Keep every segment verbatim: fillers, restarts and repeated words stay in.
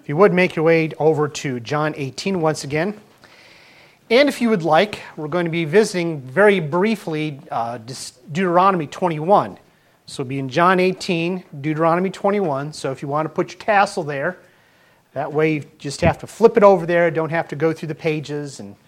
If you would, make your way over to John eighteen once again. And if you would like, we're going to be visiting very briefly uh, Deuteronomy twenty-one. So we'll be in John eighteen, Deuteronomy twenty-one. So if you want to put your tassel there, that way you just have to flip it over there, don't have to go through the pages and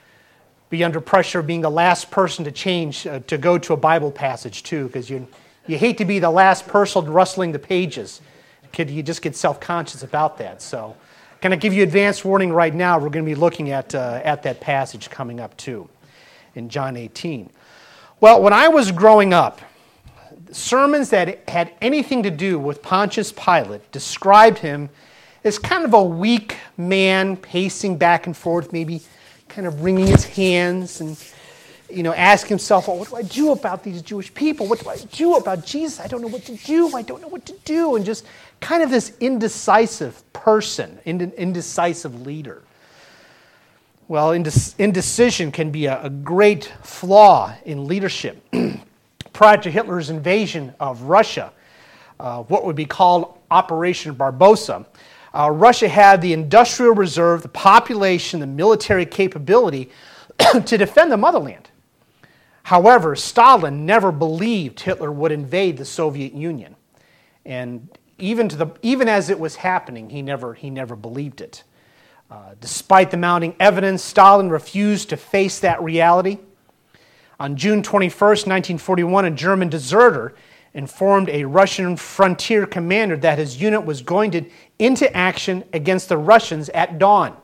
be under pressure of being the last person to change, uh, to go to a Bible passage too, because you, you hate to be the last person rustling the pages. You just get self-conscious about that. So can I give you advance warning right now? We're going to be looking at, uh, at that passage coming up too in John eighteen. Well, when I was growing up, sermons that had anything to do with Pontius Pilate described him as kind of a weak man pacing back and forth, maybe kind of wringing his hands and, you know, asking himself, well, what do I do about these Jewish people? What do I do about Jesus? I don't know what to do. I don't know what to do. And just kind of this indecisive person, indecisive leader. Well, indecision can be a, a great flaw in leadership. Prior to Hitler's invasion of Russia, uh, what would be called Operation Barbarossa, uh, Russia had the industrial reserve, the population, the military capability to defend the motherland. However, Stalin never believed Hitler would invade the Soviet Union. And even, to the, even as it was happening, he never, he never believed it. Uh, despite the mounting evidence, Stalin refused to face that reality. On June twenty-first, nineteen forty-one, a German deserter informed a Russian frontier commander that his unit was going to, into action against the Russians at dawn.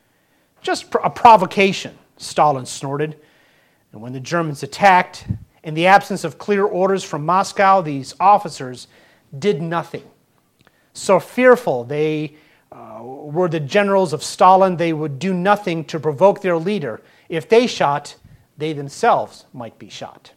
Just a provocation, Stalin snorted. And when the Germans attacked, in the absence of clear orders from Moscow, these officers did nothing. So fearful they uh, were the generals of Stalin, they would do nothing to provoke their leader. If they shot, they themselves might be shot.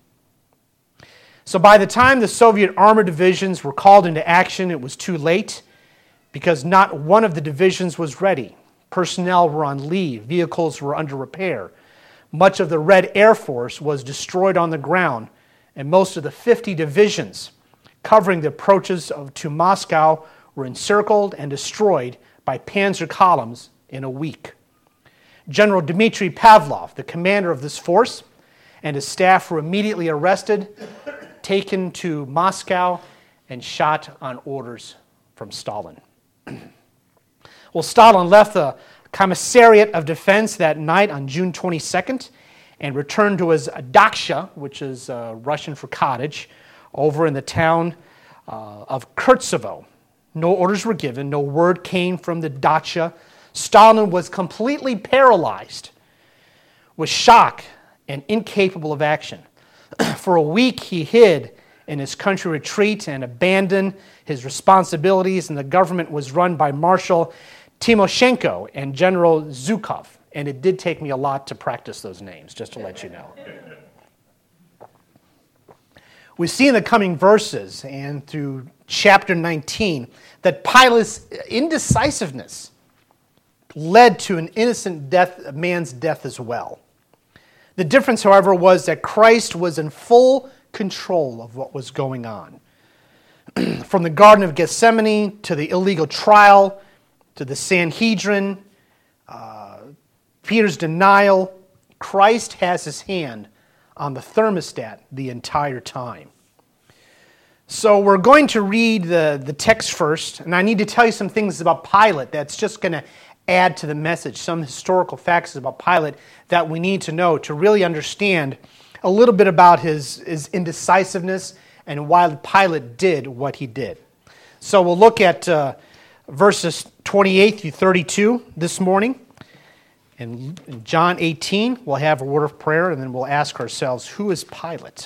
So by the time the Soviet armored divisions were called into action, it was too late because not one of the divisions was ready. Personnel were on leave, vehicles were under repair. Much of the Red Air Force was destroyed on the ground, and most of the fifty divisions covering the approaches of, to Moscow were encircled and destroyed by panzer columns in a week. General Dmitry Pavlov, the commander of this force, and his staff were immediately arrested, taken to Moscow, and shot on orders from Stalin. Well, Stalin left the Commissariat of Defense that night on June twenty-second and returned to his dacha, which is uh, Russian for cottage, over in the town uh, of Kurtsevo. No orders were given, no word came from the dacha. Stalin was completely paralyzed with shock and incapable of action. For a week, he hid in his country retreat and abandoned his responsibilities, and the government was run by Marshal Timoshenko and General Zhukov. And it did take me a lot to practice those names, just to let you know. We see in the coming verses and through chapter nineteen that Pilate's indecisiveness led to an innocent death, a man's death as well. The difference, however, was that Christ was in full control of what was going on. From the Garden of Gethsemane to the illegal trial to the Sanhedrin, uh, Peter's denial, Christ has his hand on the thermostat the entire time. So we're going to read the, the text first, and I need to tell you some things about Pilate that's just going to add to the message, some historical facts about Pilate that we need to know to really understand a little bit about his, his indecisiveness and why Pilate did what he did. So we'll look at uh, verses twenty-eight through thirty-two this morning. In, in John eighteen, we'll have a word of prayer, and then we'll ask ourselves, who is Pilate?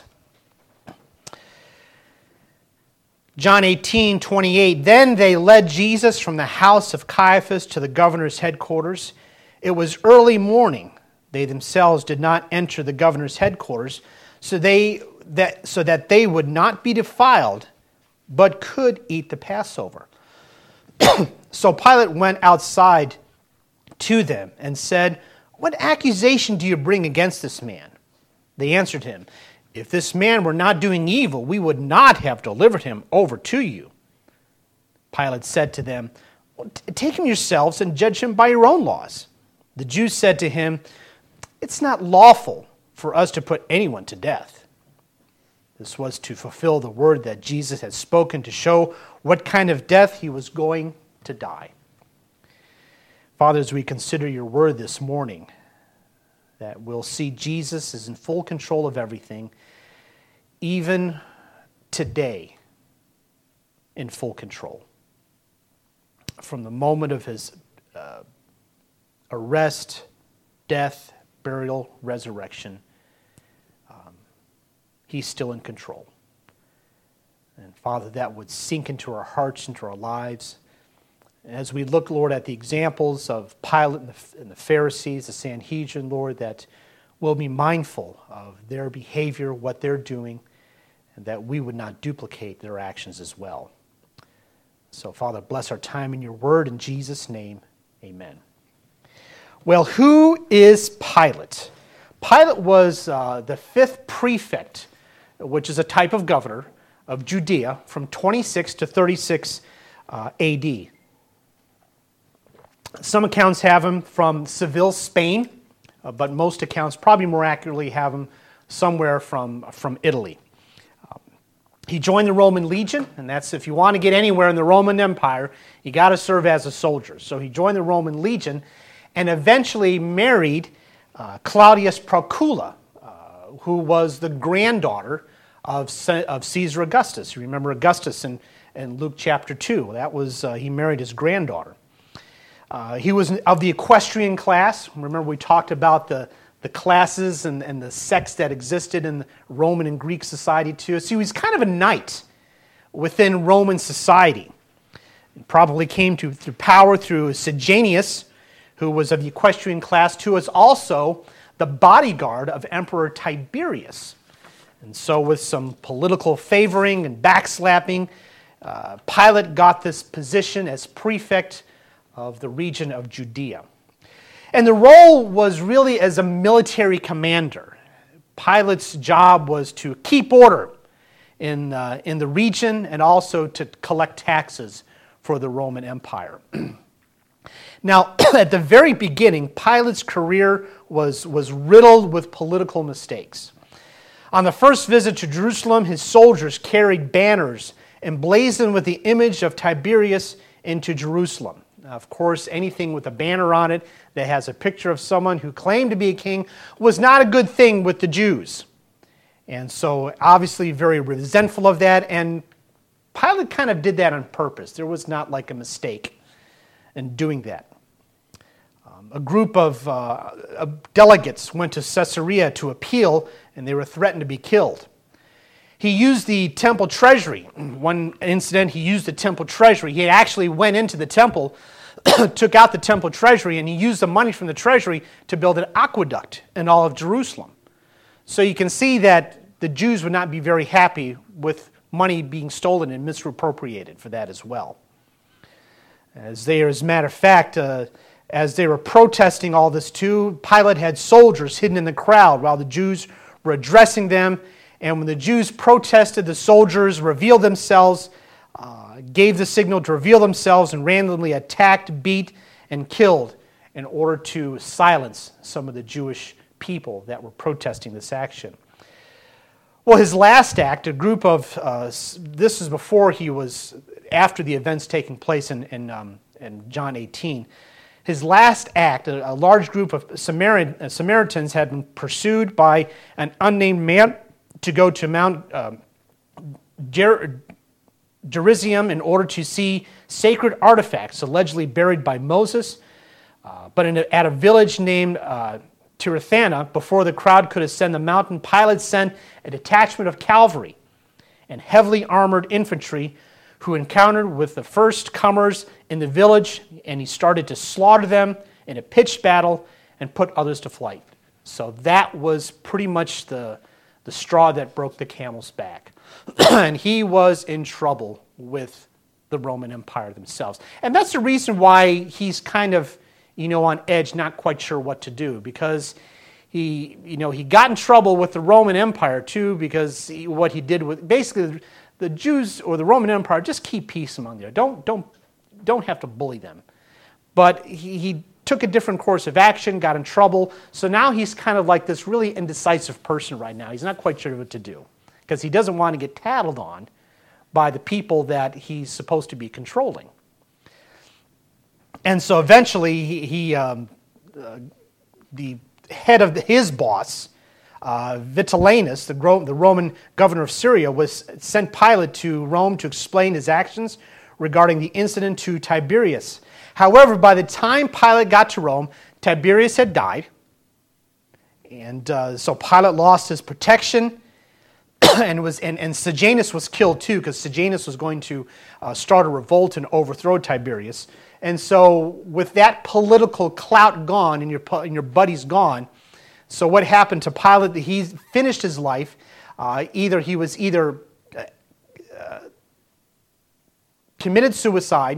John eighteen, twenty-eight, then they led Jesus from the house of Caiaphas to the governor's headquarters. It was early morning. They themselves did not enter the governor's headquarters, so they that so that they would not be defiled, but could eat the Passover. So Pilate went outside to them and said, "What accusation do you bring against this man?" They answered him, "If this man were not doing evil, we would not have delivered him over to you." Pilate said to them, Take him yourselves and judge him by your own laws. The Jews said to him, it's not lawful for us to put anyone to death. This was to fulfill the word that Jesus had spoken to show what kind of death he was going to die. Father, as we consider your word this morning, that we'll see Jesus is in full control of everything, even today, in full control. From the moment of his uh, arrest, death, burial, resurrection, um, he's still in control. And Father, that would sink into our hearts, into our lives. As we look, Lord, at the examples of Pilate and the, and the Pharisees, the Sanhedrin, Lord, that we'll be mindful of their behavior, what they're doing, and that we would not duplicate their actions as well. So, Father, bless our time in your word. In Jesus' name, amen. Well, who is Pilate? Pilate was uh, the fifth prefect, which is a type of governor of Judea from twenty-six to thirty-six uh, A D. Some accounts have him from Seville, Spain, uh, but most accounts probably more accurately have him somewhere from, from Italy. Um, he joined the Roman legion, and that's if you want to get anywhere in the Roman Empire, you got to serve as a soldier. So he joined the Roman legion and eventually married uh, Claudius Procula, uh, who was the granddaughter of, C- of Caesar Augustus. You remember Augustus in, in Luke chapter two. That was, uh, he married his granddaughter. Uh, he was of the equestrian class. Remember, we talked about the, the classes and, and the sects that existed in Roman and Greek society too. So he was kind of a knight within Roman society. He probably came to, to power through Sejanus, who was of the equestrian class, who was also the bodyguard of Emperor Tiberius. And so with some political favoring and backslapping, uh, Pilate got this position as prefect of the region of Judea. And the role was really as a military commander. Pilate's job was to keep order in, uh, in the region and also to collect taxes for the Roman Empire. Now, at the very beginning, Pilate's career was, was riddled with political mistakes. On the first visit to Jerusalem, his soldiers carried banners emblazoned with the image of Tiberius into Jerusalem. Of course, anything with a banner on it that has a picture of someone who claimed to be a king was not a good thing with the Jews. And so, obviously, very resentful of that. And Pilate kind of did that on purpose. There was not like a mistake in doing that. Um, a group of, uh, of delegates went to Caesarea to appeal, and they were threatened to be killed. He used the temple treasury. One incident, he used the temple treasury. He actually went into the temple, took out the temple treasury, and he used the money from the treasury to build an aqueduct in all of Jerusalem. So you can see that the Jews would not be very happy with money being stolen and misappropriated for that as well. As they, as a matter of fact, uh, as they were protesting all this too, Pilate had soldiers hidden in the crowd while the Jews were addressing them. And when the Jews protested, the soldiers revealed themselves, uh, gave the signal to reveal themselves, and randomly attacked, beat, and killed in order to silence some of the Jewish people that were protesting this action. Well, his last act, a group of, uh, this is before he was, after the events taking place in, in, um, in John eighteen, his last act, a, a large group of Samaritan, uh, Samaritans had been pursued by an unnamed man to go to Mount um, Ger- Gerizim in order to see sacred artifacts allegedly buried by Moses. Uh, but in a, at a village named uh, Tirathana, before the crowd could ascend the mountain, Pilate sent a detachment of cavalry and heavily armored infantry who encountered with the first comers in the village, and he started to slaughter them in a pitched battle and put others to flight. So that was pretty much the, the straw that broke the camel's back. And he was in trouble with the Roman Empire themselves. And that's the reason why he's kind of, you know, on edge, not quite sure what to do, because he, you know, he got in trouble with the Roman Empire too, because he, what he did with, basically, the Jews or the Roman Empire, just keep peace among them. Don't, don't don't have to bully them. But he, he took a different course of action, got in trouble, so now he's kind of like this really indecisive person right now. He's not quite sure what to do because he doesn't want to get tattled on by the people that he's supposed to be controlling. And so eventually, he, he um, uh, the head of the, his boss, uh, Vitellianus, the, the Roman governor of Syria, was sent Pilate to Rome to explain his actions regarding the incident to Tiberius. However, by the time Pilate got to Rome, Tiberius had died, and uh, so Pilate lost his protection, and was and, and Sejanus was killed too, because Sejanus was going to uh, start a revolt and overthrow Tiberius. And so, with that political clout gone and your and your buddies gone, so what happened to Pilate? He finished his life. Uh, either he was either uh, uh, committed suicide.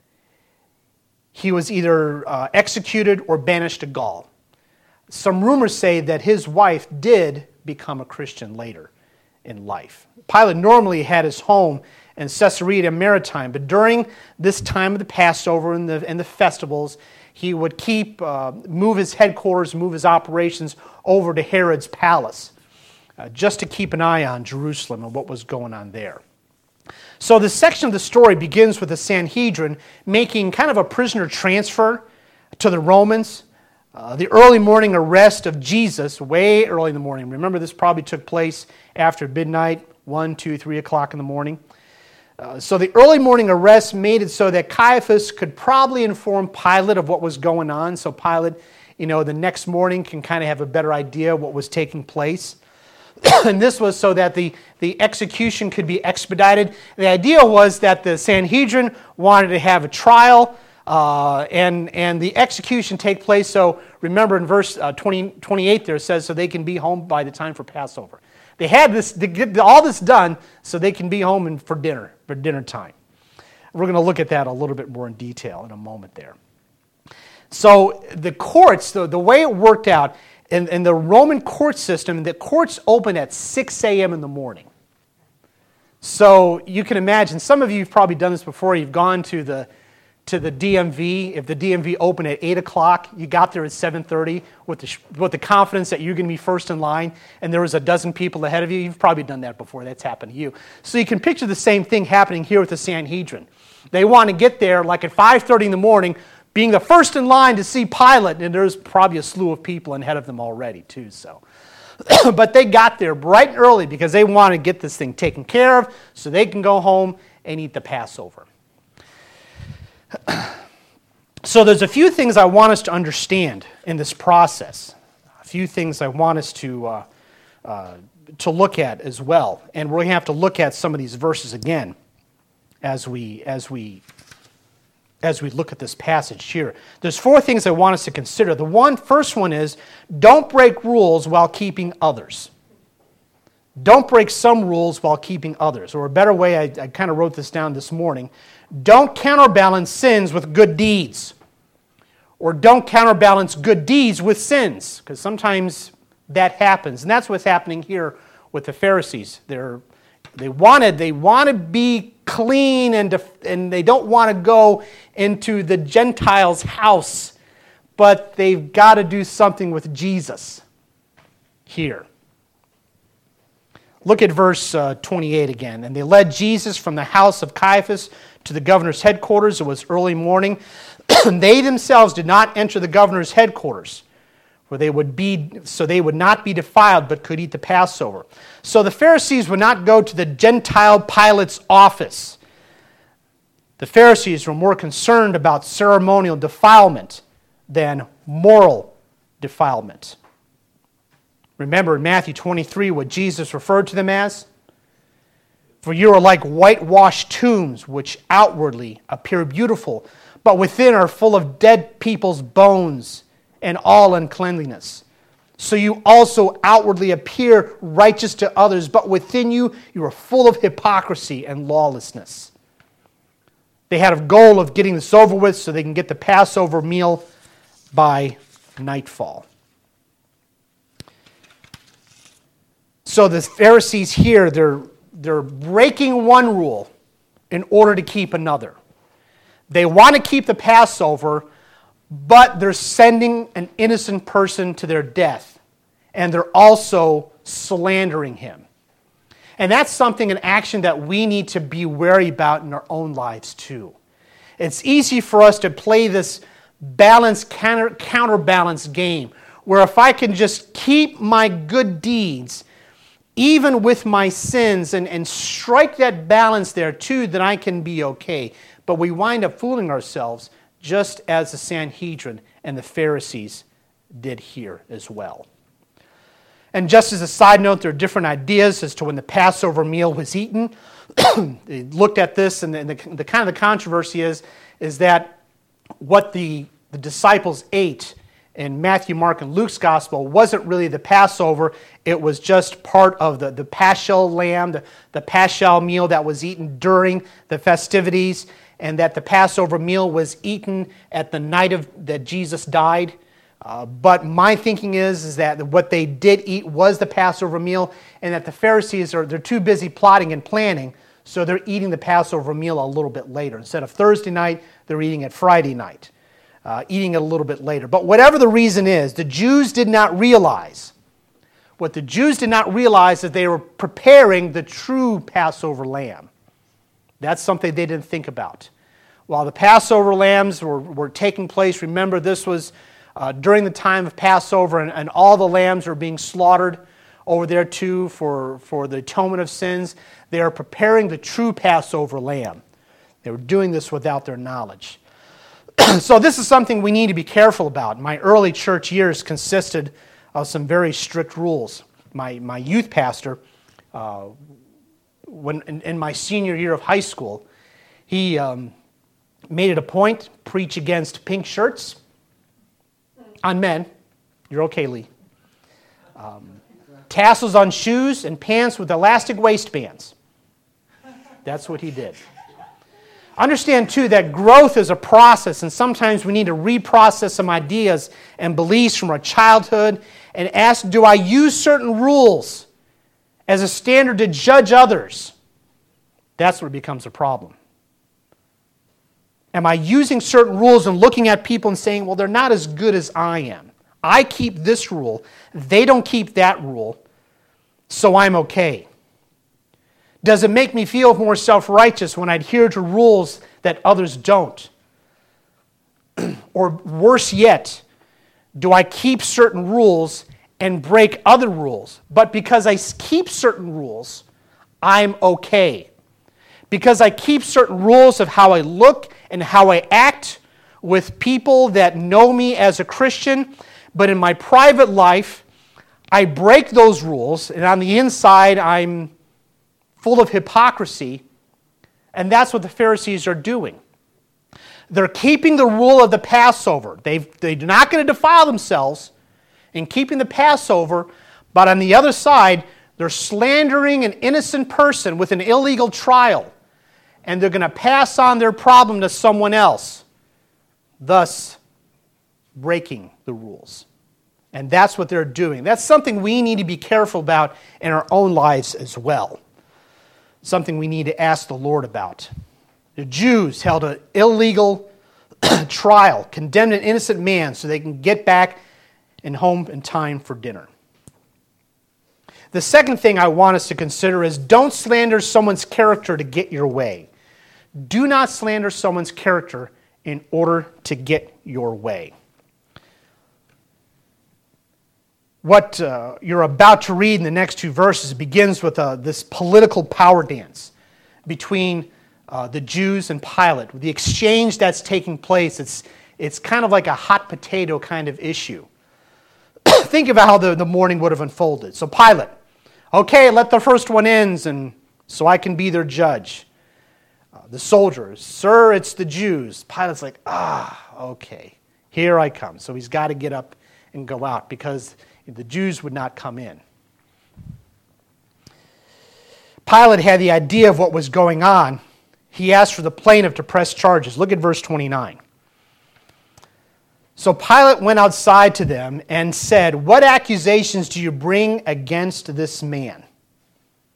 He was either uh, executed or banished to Gaul. Some rumors say that his wife did become a Christian later in life. Pilate normally had his home in Caesarea Maritima, but during this time of the Passover and the, and the festivals, he would keep, uh, move his headquarters, move his operations over to Herod's palace, uh, just to keep an eye on Jerusalem and what was going on there. So this section of the story begins with the Sanhedrin making kind of a prisoner transfer to the Romans. Uh, the early morning arrest of Jesus, way early in the morning. Remember, this probably took place after midnight, one, two, three o'clock in the morning. Uh, so the early morning arrest made it so that Caiaphas could probably inform Pilate of what was going on. So Pilate, you know, the next morning can kind of have a better idea what was taking place. And this was so that the, the execution could be expedited. The idea was that the Sanhedrin wanted to have a trial uh, and, and the execution take place. So remember in verse uh, twenty, twenty-eight there it says, so they can be home by the time for Passover. They had this to get all this done so they can be home and for dinner, for dinner time. We're going to look at that a little bit more in detail in a moment there. So the courts, the, the way it worked out, In, in the Roman court system, the courts open at six a.m. in the morning. So you can imagine, some of you have probably done this before. You've gone to the to the D M V. If the D M V opened at eight o'clock, you got there at seven thirty with the, with the confidence that you're going to be first in line, and there was a dozen people ahead of you. You've probably done that before. That's happened to you. So you can picture the same thing happening here with the Sanhedrin. They want to get there like at five thirty in the morning, being the first in line to see Pilate, and there's probably a slew of people ahead of them already too. So, but they got there bright and early because they want to get this thing taken care of so they can go home and eat the Passover. So there's a few things I want us to understand in this process. A few things I want us to uh, uh, to look at as well, and we're going to have to look at some of these verses again as we as we. as we look at this passage here. There's four things I want us to consider. The one, first one is, don't break rules while keeping others. Don't break some rules while keeping others. Or a better way, I, I kind of wrote this down this morning, don't counterbalance sins with good deeds. Or don't counterbalance good deeds with sins, because sometimes that happens. And that's what's happening here with the Pharisees. They're They wanted, they want to be clean and, def- and they don't want to go into the Gentiles' house, but they've got to do something with Jesus here. Look at verse uh, twenty-eight again. And they led Jesus from the house of Caiaphas to the governor's headquarters. It was early morning. They themselves did not enter the governor's headquarters, where they would be, so they would not be defiled, but could eat the Passover. So the Pharisees would not go to the Gentile Pilate's office. The Pharisees were more concerned about ceremonial defilement than moral defilement. Remember in Matthew twenty-three what Jesus referred to them as? For you are like whitewashed tombs, which outwardly appear beautiful, but within are full of dead people's bones and all uncleanliness. So you also outwardly appear righteous to others, but within you, you are full of hypocrisy and lawlessness. They had a goal of getting this over with so they can get the Passover meal by nightfall. So the Pharisees here, they're, they're breaking one rule in order to keep another. They want to keep the Passover, but they're sending an innocent person to their death. And they're also slandering him. And that's something, an action that we need to be wary about in our own lives too. It's easy for us to play this balance, counter, counterbalance game, where if I can just keep my good deeds, even with my sins, and, and strike that balance there too, then I can be okay. But we wind up fooling ourselves, just as the Sanhedrin and the Pharisees did here as well. And just as a side note, there are different ideas as to when the Passover meal was eaten. They looked at this, and the, the, the kind of the controversy is, is that what the, the disciples ate in Matthew, Mark, and Luke's gospel wasn't really the Passover. It was just part of the, the paschal lamb, the, the paschal meal that was eaten during the festivities, and that the Passover meal was eaten at the night of that Jesus died. Uh, but my thinking is, is that what they did eat was the Passover meal, and that the Pharisees are they're too busy plotting and planning, so they're eating the Passover meal a little bit later. Instead of Thursday night, they're eating it Friday night, uh, eating it a little bit later. But whatever the reason is, the Jews did not realize, what the Jews did not realize is they were preparing the true Passover lamb. That's something they didn't think about. While the Passover lambs were, were taking place, remember this was Uh, during the time of Passover, and, and all the lambs were being slaughtered over there too for, for the atonement of sins. They are preparing the true Passover lamb. They were doing this without their knowledge. So this is something we need to be careful about. My early church years consisted of some very strict rules. My, my youth pastor, uh, when in, in my senior year of high school, he um, made it a point to preach against pink shirts on men. You're okay, Lee. Um, tassels on shoes and pants with elastic waistbands. That's what he did. Understand, too, that growth is a process, and sometimes we need to reprocess some ideas and beliefs from our childhood and ask, do I use certain rules as a standard to judge others? That's where it becomes a problem. Am I using certain rules and looking at people and saying, well, they're not as good as I am. I keep this rule. They don't keep that rule, so I'm okay. Does it make me feel more self-righteous when I adhere to rules that others don't? Or worse yet, do I keep certain rules and break other rules? But because I keep certain rules, I'm okay. Because I keep certain rules of how I look and how I act with people that know me as a Christian, but in my private life, I break those rules, and on the inside, I'm full of hypocrisy, and that's what the Pharisees are doing. They're keeping the rule of the Passover. They've, they're not going to defile themselves in keeping the Passover, but on the other side, they're slandering an innocent person with an illegal trial, and they're going to pass on their problem to someone else, thus breaking the rules. And that's what they're doing. That's something we need to be careful about in our own lives as well. Something we need to ask the Lord about. The Jews held an illegal trial, condemned an innocent man so they can get back and home in time for dinner. The second thing I want us to consider is don't slander someone's character to get your way. Do not slander someone's character in order to get your way. What uh, you're about to read in the next two verses begins with uh, this political power dance between uh, the Jews and Pilate. The exchange that's taking place, it's, it's kind of like a hot potato kind of issue. Think about how the, the morning would have unfolded. So Pilate, okay, let the first one in, and so I can be their judge. Uh, the soldiers, sir, it's the Jews. Pilate's like, ah, okay, here I come. So he's got to get up and go out because the Jews would not come in. Pilate had the idea of what was going on. He asked for the plaintiff to press charges. Look at verse twenty-nine. So Pilate went outside to them and said, what accusations do you bring against this man?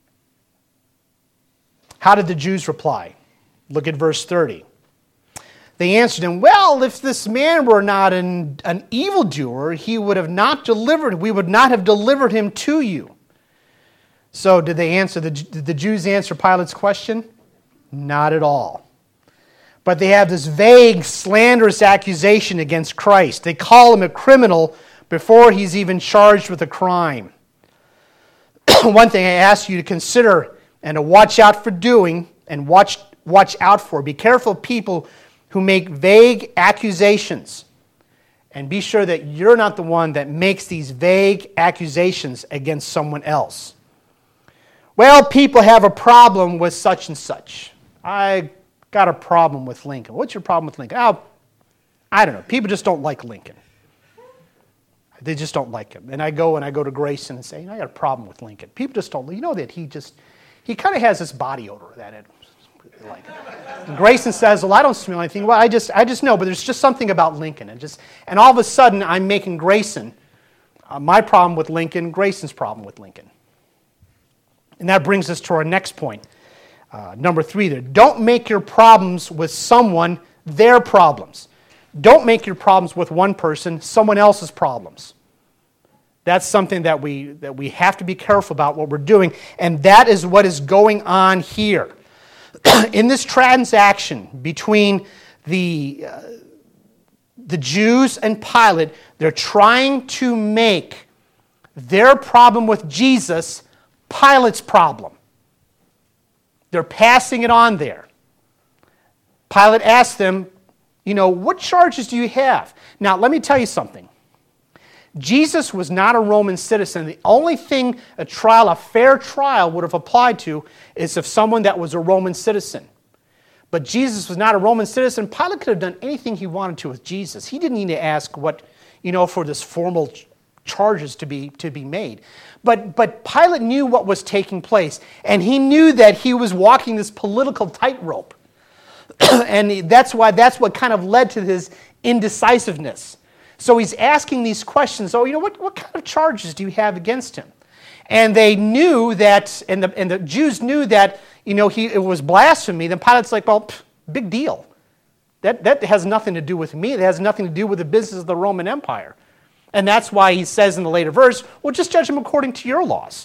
How did the Jews reply? Look at verse thirty. They answered him, well, if this man were not an, an evildoer, he would have not delivered, we would not have delivered him to you. So did they answer, the, did the Jews answer Pilate's question? Not at all. But they have this vague, slanderous accusation against Christ. They call him a criminal before he's even charged with a crime. One thing I ask you to consider and to watch out for doing and watch, watch out for. Be careful of people who make vague accusations. And be sure that you're not the one that makes these vague accusations against someone else. Well, people have a problem with such and such. I got a problem with Lincoln. What's your problem with Lincoln? Oh, I don't know. People just don't like Lincoln. They just don't like him. And I go and I go to Grayson and say, I got a problem with Lincoln. People just don't, you know that he just, he kind of has this body odor that it, like. And Grayson says, well, I don't smell anything. Well, I just, I just know, but there's just something about Lincoln. And just, and all of a sudden, I'm making Grayson uh, my problem with Lincoln, Grayson's problem with Lincoln. And that brings us to our next point. Uh, number three there. Don't make your problems with someone their problems. Don't make your problems with one person someone else's problems. That's something that we that we have to be careful about what we're doing, and that is what is going on here. In this transaction between the uh, the Jews and Pilate, they're trying to make their problem with Jesus Pilate's problem. They're passing it on there. Pilate asked them, you know, what charges do you have? Now, let me tell you something. Jesus was not a Roman citizen. The only thing a trial, a fair trial, would have applied to is if someone that was a Roman citizen. But Jesus was not a Roman citizen. Pilate could have done anything he wanted to with Jesus. He didn't need to ask what, you know, for this formal ch- charges to be to be made. But but Pilate knew what was taking place, and he knew that he was walking this political tightrope. And that's why that's what kind of led to his indecisiveness. So he's asking these questions. Oh, you know, what, what kind of charges do you have against him? And they knew that, and the and the Jews knew that, you know, he it was blasphemy. Then Pilate's like, well, pff, big deal. That that has nothing to do with me. It has nothing to do with the business of the Roman Empire. And that's why he says in the later verse, well, just judge him according to your laws.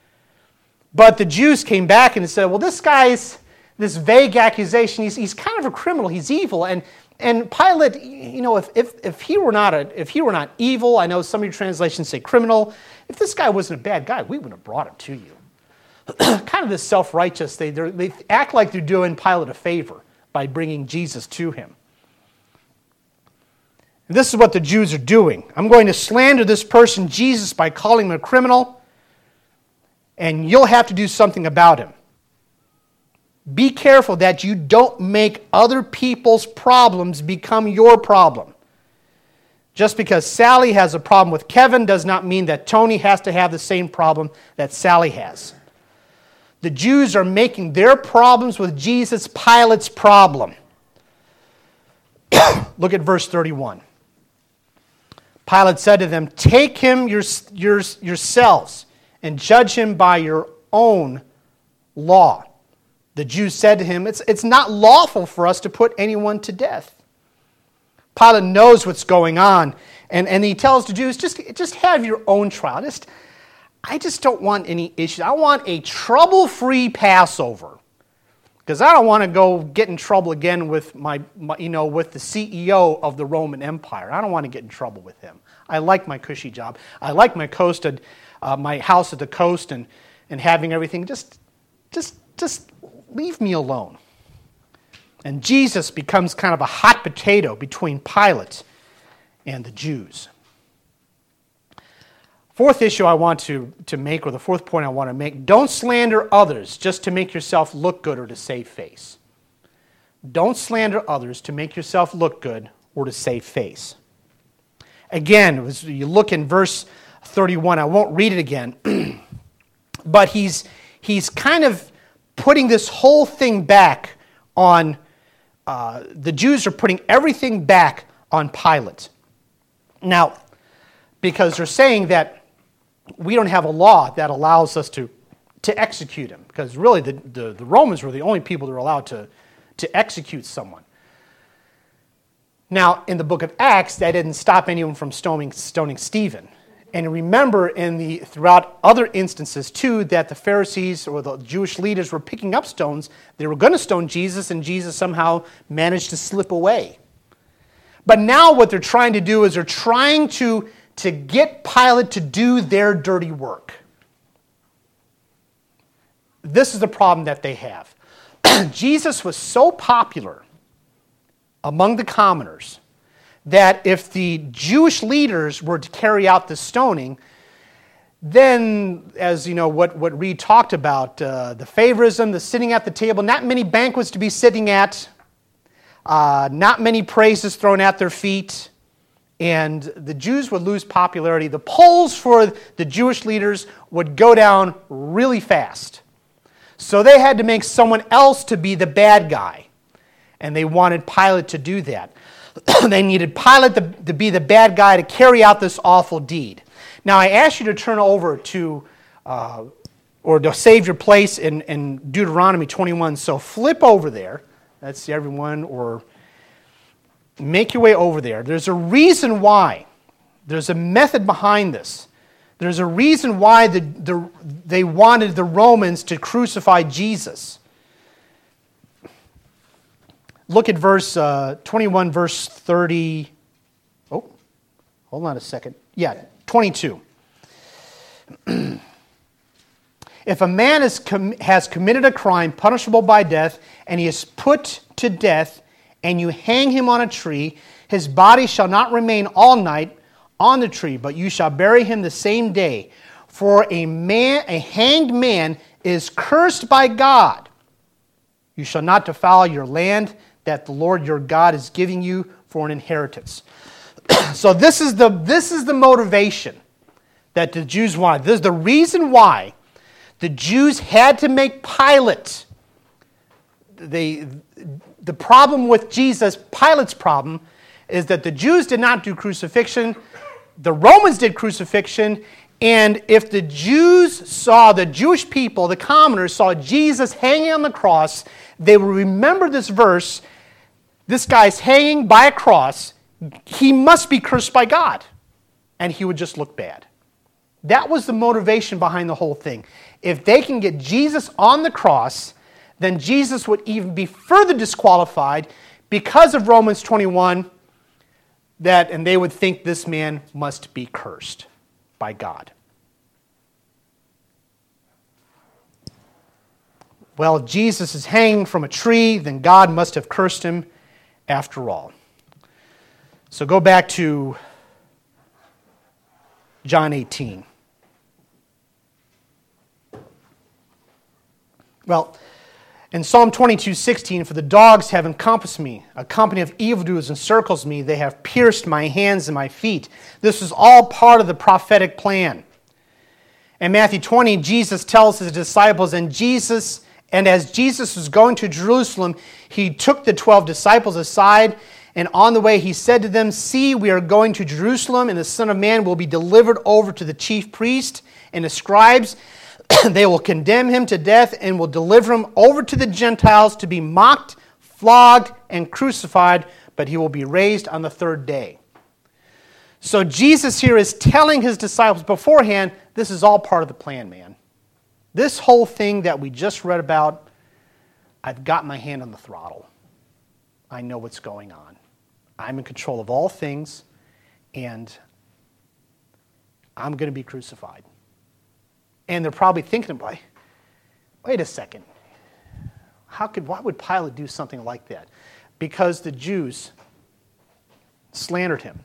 But the Jews came back and said, well, this guy's this vague accusation. He's he's kind of a criminal. He's evil. And and Pilate, you know, if if if he were not a if he were not evil, I know some of your translations say criminal. If this guy wasn't a bad guy, we wouldn't have brought him to you. Kind of this self-righteous. They they act like they're doing Pilate a favor by bringing Jesus to him. And this is what the Jews are doing. I'm going to slander this person, Jesus, by calling him a criminal, and you'll have to do something about him. Be careful that you don't make other people's problems become your problem. Just because Sally has a problem with Kevin does not mean that Tony has to have the same problem that Sally has. The Jews are making their problems with Jesus Pilate's problem. Look at verse thirty-one. Pilate said to them, take him your, your, yourselves and judge him by your own law. The Jews said to him, it's, it's not lawful for us to put anyone to death. Pilate knows what's going on, and, and he tells the Jews, just, just have your own trial. Just, I just don't want any issues. I want a trouble-free Passover, because I don't want to go get in trouble again with my, my, you know, with the C E O of the Roman Empire. I don't want to get in trouble with him. I like my cushy job. I like my coast, at, uh, my house at the coast, and and having everything. Just, just, just leave me alone. And Jesus becomes kind of a hot potato between Pilate and the Jews. Fourth issue I want to, to make, or the fourth point I want to make, don't slander others just to make yourself look good or to save face. Don't slander others to make yourself look good or to save face. Again, as you look in verse thirty-one, I won't read it again, but he's, he's kind of putting this whole thing back on, uh, the Jews are putting everything back on Pilate. Now, because they're saying that we don't have a law that allows us to, to execute him, because really the, the, the Romans were the only people that were allowed to, to execute someone. Now, in the book of Acts, that didn't stop anyone from stoning, stoning Stephen. And remember, in the throughout other instances too, that the Pharisees or the Jewish leaders were picking up stones. They were going to stone Jesus, and Jesus somehow managed to slip away. But now what they're trying to do is they're trying to, to get Pilate to do their dirty work. This is the problem that they have. Jesus was so popular among the commoners that if the Jewish leaders were to carry out the stoning, then, as you know, what, what Reed talked about, uh, the favorism, the sitting at the table, not many banquets to be sitting at, uh, not many praises thrown at their feet, and the Jews would lose popularity. The polls for the Jewish leaders would go down really fast. So they had to make someone else to be the bad guy, and they wanted Pilate to do that. They needed Pilate to, to be the bad guy to carry out this awful deed. Now, I ask you to turn over to, uh, or to save your place in, in Deuteronomy twenty-one. So flip over there. That's everyone, or make your way over there. There's a reason why. There's a method behind this. There's a reason why the, the, they wanted the Romans to crucify Jesus. Look at verse uh, twenty-one, verse thirty. Oh, hold on a second. Yeah, twenty-two. If a man is com- has committed a crime punishable by death, and he is put to death, and you hang him on a tree, his body shall not remain all night on the tree, but you shall bury him the same day. For a man, a hanged man is cursed by God. You shall not defile your land that the Lord your God is giving you for an inheritance. So this is the this is the motivation that the Jews wanted. This is the reason why the Jews had to make Pilate. They, the problem with Jesus, Pilate's problem, is that the Jews did not do crucifixion. The Romans did crucifixion. And if the Jews saw, the Jewish people, the commoners, saw Jesus hanging on the cross, they would remember this verse. This guy's hanging by a cross. He must be cursed by God. And he would just look bad. That was the motivation behind the whole thing. If they can get Jesus on the cross, then Jesus would even be further disqualified because of Romans twenty-one, that, and they would think this man must be cursed by God. Well, Jesus is hanging from a tree, then God must have cursed him after all. So go back to John eighteen. Well, in Psalm twenty-two sixteen, for the dogs have encompassed me, a company of evildoers encircles me, they have pierced my hands and my feet. This is all part of the prophetic plan. In Matthew twenty, Jesus tells his disciples, and Jesus, and as Jesus was going to Jerusalem, he took the twelve disciples aside, and on the way he said to them, see, we are going to Jerusalem, and the Son of Man will be delivered over to the chief priests and the scribes. They will condemn him to death and will deliver him over to the Gentiles to be mocked, flogged, and crucified, but he will be raised on the third day. So Jesus here is telling his disciples beforehand, this is all part of the plan, man. This whole thing that we just read about, I've got my hand on the throttle. I know what's going on. I'm in control of all things, and I'm going to be crucified. And they're probably thinking, wait, wait a second. How could, why would Pilate do something like that? Because the Jews slandered him.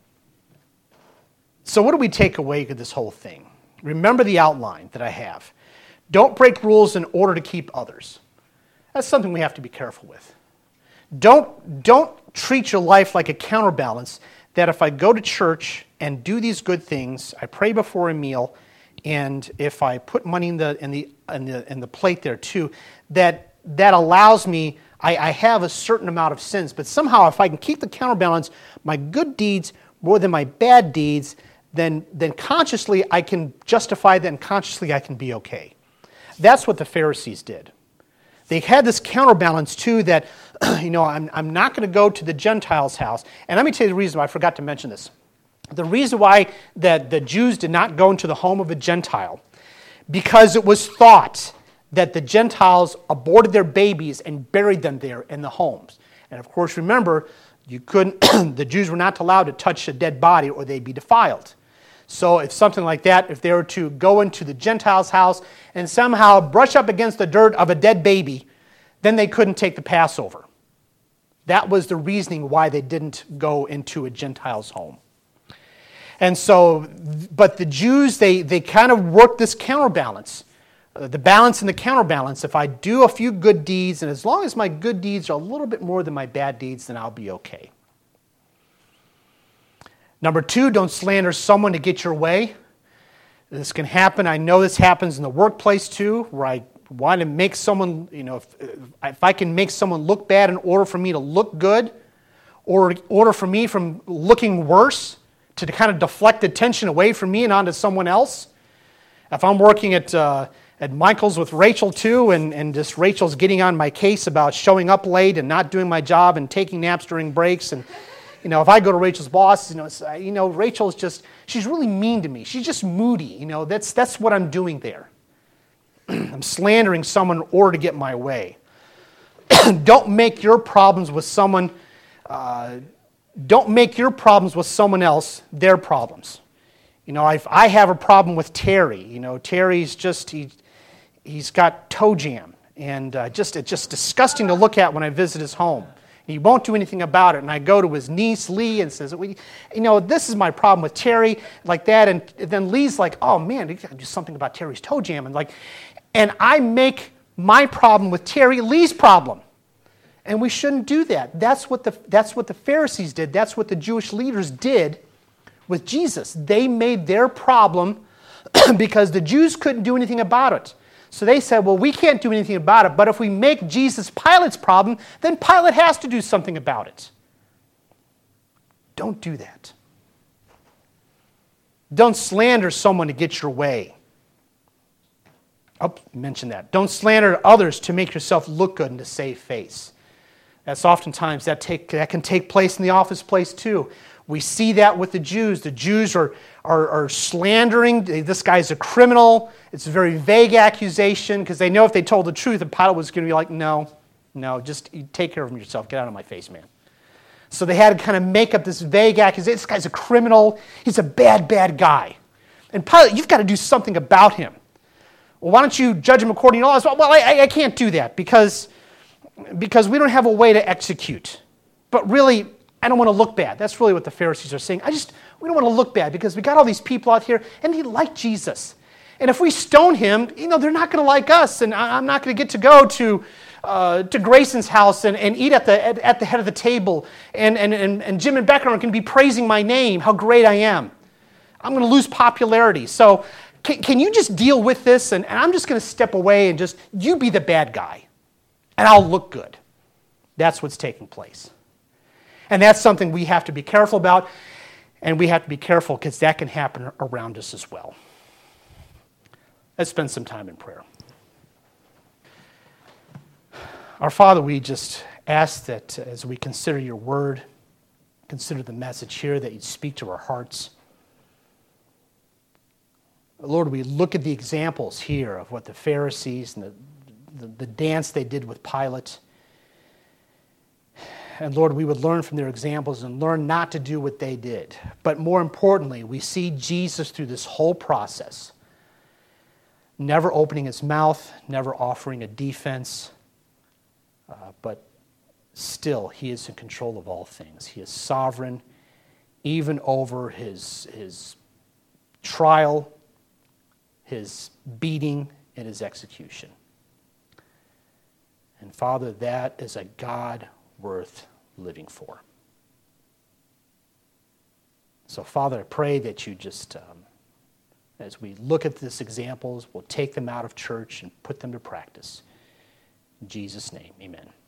So what do we take away from this whole thing? Remember the outline that I have. Don't break rules in order to keep others. That's something we have to be careful with. Don't, don't treat your life like a counterbalance that if I go to church and do these good things, I pray before a meal, and if I put money in the in the in the, in the plate there too, that that allows me, I, I have a certain amount of sins, but somehow if I can keep the counterbalance, my good deeds more than my bad deeds, then then consciously I can justify that, and consciously I can be okay. That's what the Pharisees did. they had this counterbalance too that, you know, I'm, I'm not going to go to the Gentiles' house. And let me tell you the reason why I forgot to mention this. The reason why that the Jews did not go into the home of a Gentile, because it was thought that the Gentiles aborted their babies and buried them there in the homes. And of course, remember, you couldn't, the Jews were not allowed to touch a dead body or they'd be defiled. So if something like that, if they were to go into the Gentiles' house and somehow brush up against the dirt of a dead baby, then they couldn't take the Passover. That was the reasoning why they didn't go into a Gentile's home. And so, but the Jews, they, they kind of worked this counterbalance. Uh, the balance and the counterbalance. If I do a few good deeds, and as long as my good deeds are a little bit more than my bad deeds, then I'll be okay. Number two, don't slander someone to get your way. This can happen. I know this happens in the workplace too, where I want to make someone, you know, if, if I can make someone look bad in order for me to look good, or in order for me from looking worse, to kind of deflect attention away from me and onto someone else. If I'm working at uh, at Michael's with Rachel too, and, and just Rachel's getting on my case about showing up late and not doing my job and taking naps during breaks, and you know, if I go to Rachel's boss, you know, it's, you know, Rachel's just, she's really mean to me. She's just moody. You know, that's that's what I'm doing there. I'm slandering someone in order to get my way. Don't make your problems with someone. Uh, Don't make your problems with someone else their problems. You know, if I have a problem with Terry, you know, Terry's just, he, he's got toe jam. And uh, just it's just disgusting to look at when I visit his home. He won't do anything about it. And I go to his niece, Lee, and says, you know, this is my problem with Terry, like that. And then Lee's like, oh, man, you got to do something about Terry's toe jam. And, like, and I make my problem with Terry Lee's problem. And we shouldn't do that. That's what the that's what the Pharisees did. That's what the Jewish leaders did with Jesus. They made their problem because the Jews couldn't do anything about it. So they said, well, we can't do anything about it, but if we make Jesus Pilate's problem, then Pilate has to do something about it. Don't do that. Don't slander someone to get your way. I'll mention that. Don't slander others to make yourself look good and to save face. That's oftentimes, that, take, that can take place in the office place too. We see that with the Jews. The Jews are, are, are slandering, this guy's a criminal. It's a very vague accusation because they know if they told the truth, the Pilate was going to be like, no, no, just take care of him yourself. Get out of my face, man. So they had to kind of make up this vague accusation. This guy's a criminal. He's a bad, bad guy. And Pilate, you've got to do something about him. Well, why don't you judge him according to law? Well, I, I can't do that because... Because we don't have a way to execute. But really, I don't want to look bad. That's really what the Pharisees are saying. I just, we don't want to look bad because we got all these people out here and they like Jesus. And if we stone him, you know, they're not going to like us. And I'm not going to get to go to uh, to Grayson's house and, and eat at the at, at the head of the table. And, and, and, and Jim and Becker are going to be praising my name, how great I am. I'm going to lose popularity. So can, can you just deal with this? And, and I'm just going to step away and just, you be the bad guy. And I'll look good. That's what's taking place. And that's something we have to be careful about. And we have to be careful because that can happen around us as well. Let's spend some time in prayer. Our Father, we just ask that as we consider your word, consider the message here, that you'd speak to our hearts. Lord, we look at the examples here of what the Pharisees and the The, the dance they did with Pilate. And Lord, we would learn from their examples and learn not to do what they did. But more importantly, we see Jesus through this whole process, never opening his mouth, never offering a defense, uh, but still he is in control of all things. He is sovereign even over his, his trial, his beating, and his execution. And Father, that is a God worth living for. So Father, I pray that you just, um, as we look at these examples, we'll take them out of church and put them to practice. In Jesus' name, amen.